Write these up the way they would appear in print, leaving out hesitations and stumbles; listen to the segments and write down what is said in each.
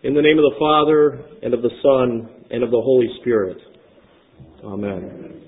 In the name of the Father, and of the Son, and of the Holy Spirit. Amen.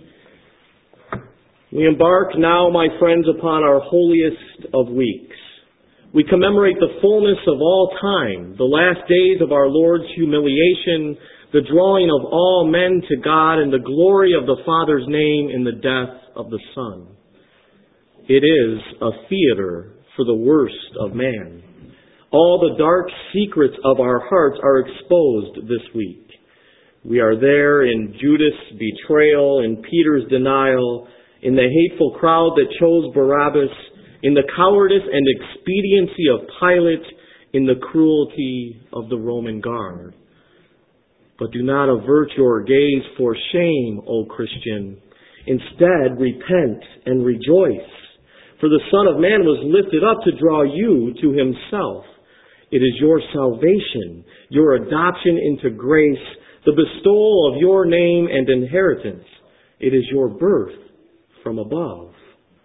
We embark now, my friends, upon our holiest of weeks. We commemorate the fullness of all time, the last days of our Lord's humiliation, the drawing of all men to God, and the glory of the Father's name in the death of the Son. It is a theater for the worst of man. All the dark secrets of our hearts are exposed this week. We are there in Judas' betrayal, in Peter's denial, in the hateful crowd that chose Barabbas, in the cowardice and expediency of Pilate, in the cruelty of the Roman guard. But do not avert your gaze for shame, O Christian. Instead, repent and rejoice. For the Son of Man was lifted up to draw you to himself. It is your salvation, your adoption into grace, the bestowal of your name and inheritance. It is your birth from above.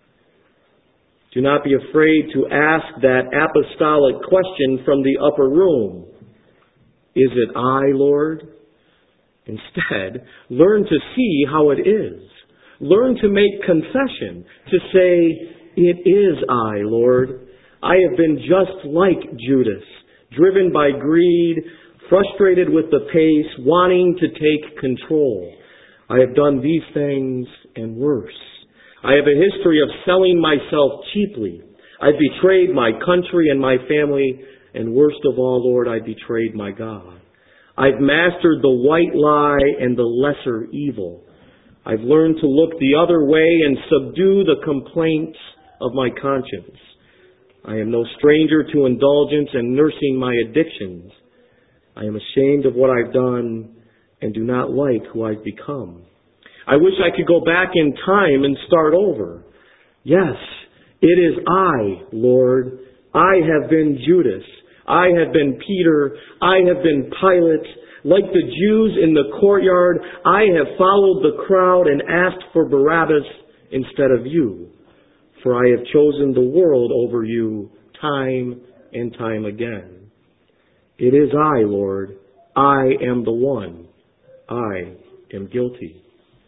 Do not be afraid to ask that apostolic question from the upper room. Is it I, Lord? Instead, learn to see how it is. Learn to make confession, to say, it is I, Lord. I have been just like Judas, driven by greed, frustrated with the pace, wanting to take control. I have done these things and worse. I have a history of selling myself cheaply. I've betrayed my country and my family, and worst of all, Lord, I betrayed my God. I've mastered the white lie and the lesser evil. I've learned to look the other way and subdue the complaints of my conscience. I am no stranger to indulgence and nursing my addictions. I am ashamed of what I've done and do not like who I've become. I wish I could go back in time and start over. Yes, it is I, Lord. I have been Judas. I have been Peter. I have been Pilate. Like the Jews in the courtyard, I have followed the crowd and asked for Barabbas instead of you. For I have chosen the world over you time and time again. It is I, Lord. I am the one. I am guilty.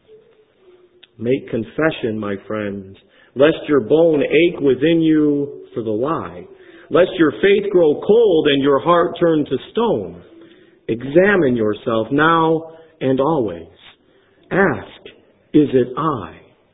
Make confession, my friends, lest your bone ache within you for the lie, lest your faith grow cold and your heart turn to stone. Examine yourself now and always. Ask, is it I?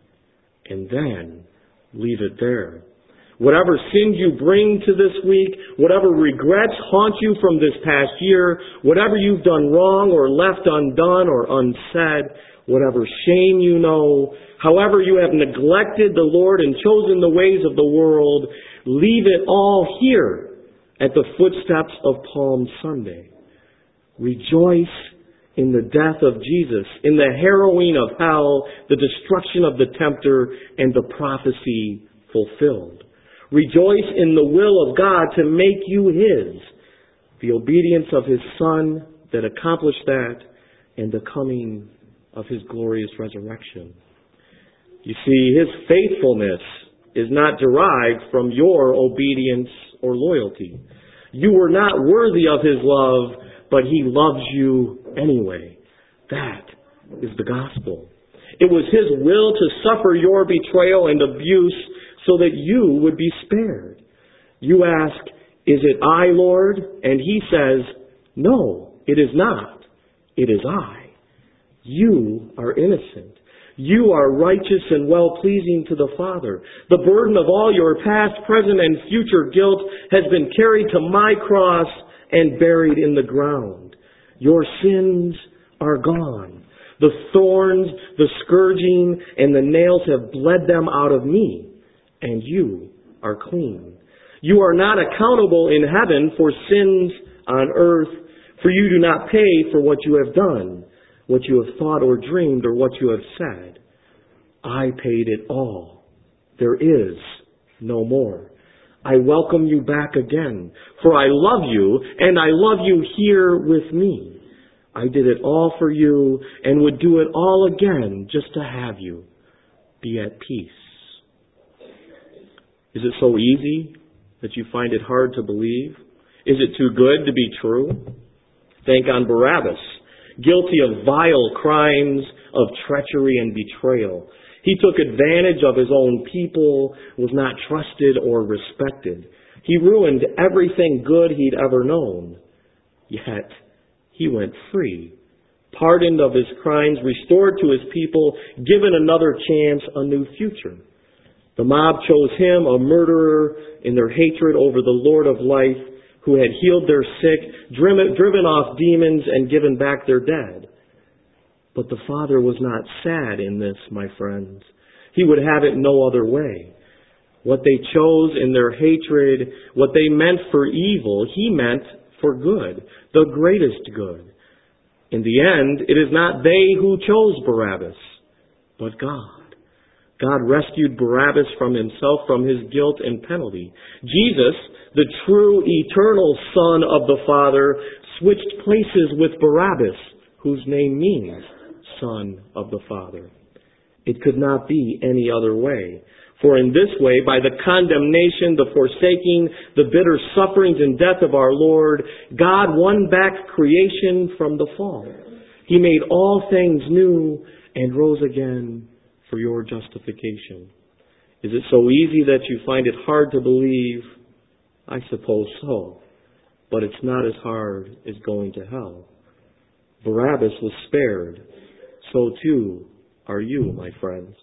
And then leave it there. Whatever sins you bring to this week, whatever regrets haunt you from this past year, whatever you've done wrong or left undone or unsaid, whatever shame you know, however you have neglected the Lord and chosen the ways of the world, leave it all here at the footsteps of Palm Sunday. Rejoice in the death of Jesus, in the harrowing of hell, the destruction of the tempter, and the prophecy fulfilled. Rejoice in the will of God to make you His, the obedience of His Son that accomplished that, and the coming of His glorious resurrection. You see, His faithfulness is not derived from your obedience or loyalty. You were not worthy of His love, but He loves you anyway. That is the gospel. It was His will to suffer your betrayal and abuse so that you would be spared. You ask, is it I, Lord? And He says, no, it is not. It is I. You are innocent. You are righteous and well-pleasing to the Father. The burden of all your past, present, and future guilt has been carried to my cross and buried in the ground. Your sins are gone. The thorns, the scourging, and the nails have bled them out of me, and you are clean. You are not accountable in heaven for sins on earth, for you do not pay for what you have done, what you have thought or dreamed, or what you have said. I paid it all. There is no more. I welcome you back again, for I love you, and I love you here with me. I did it all for you, and would do it all again just to have you be at peace. Is it so easy that you find it hard to believe? Is it too good to be true? Think on Barabbas, guilty of vile crimes of treachery and betrayal. He took advantage of his own people, was not trusted or respected. He ruined everything good he'd ever known. Yet, he went free, pardoned of his crimes, restored to his people, given another chance, a new future. The mob chose him, a murderer, in their hatred over the Lord of life, who had healed their sick, driven off demons, and given back their dead. But the Father was not sad in this, my friends. He would have it no other way. What they chose in their hatred, what they meant for evil, He meant for good, the greatest good. In the end, it is not they who chose Barabbas, but God. God rescued Barabbas from himself, from his guilt and penalty. Jesus, the true eternal Son of the Father, switched places with Barabbas, whose name means Son of the Father. It could not be any other way. For in this way, by the condemnation, the forsaking, the bitter sufferings and death of our Lord, God won back creation from the fall. He made all things new and rose again for your justification. Is it so easy that you find it hard to believe? I suppose so. But it's not as hard as going to hell. Barabbas was spared. So too are you, my friends.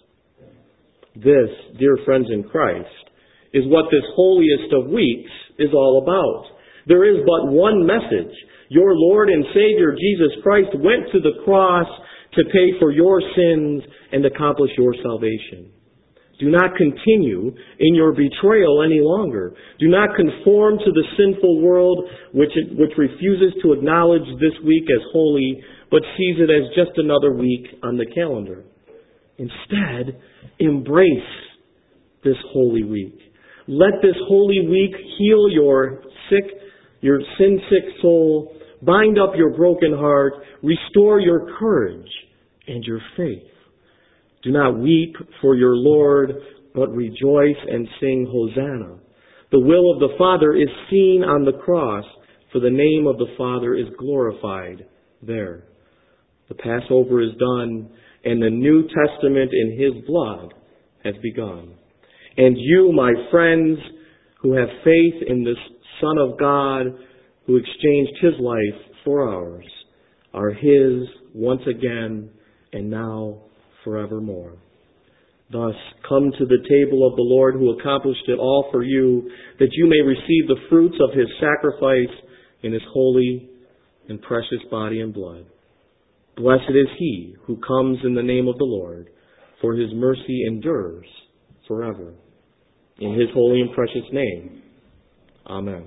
This, dear friends in Christ, is what this holiest of weeks is all about. There is but one message. Your Lord and Savior Jesus Christ went to the cross to pay for your sins and accomplish your salvation. Do not continue in your betrayal any longer. Do not conform to the sinful world which refuses to acknowledge this week as holy, but sees it as just another week on the calendar. Instead, embrace this holy week. Let this holy week heal your sin-sick soul, bind up your broken heart, restore your courage and your faith. Do not weep for your Lord, but rejoice and sing Hosanna. The will of the Father is seen on the cross, for the name of the Father is glorified there. The Passover is done, and the New Testament in His blood has begun. And you, my friends, who have faith in this Son of God, who exchanged His life for ours, are His once again and now forevermore. Thus, come to the table of the Lord who accomplished it all for you, that you may receive the fruits of His sacrifice in His holy and precious body and blood. Blessed is he who comes in the name of the Lord, for His mercy endures forever. In His holy and precious name, Amen.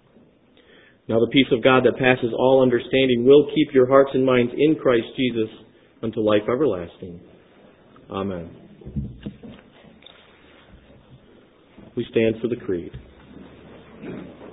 Now the peace of God that passes all understanding will keep your hearts and minds in Christ Jesus unto life everlasting. Amen. We stand for the creed.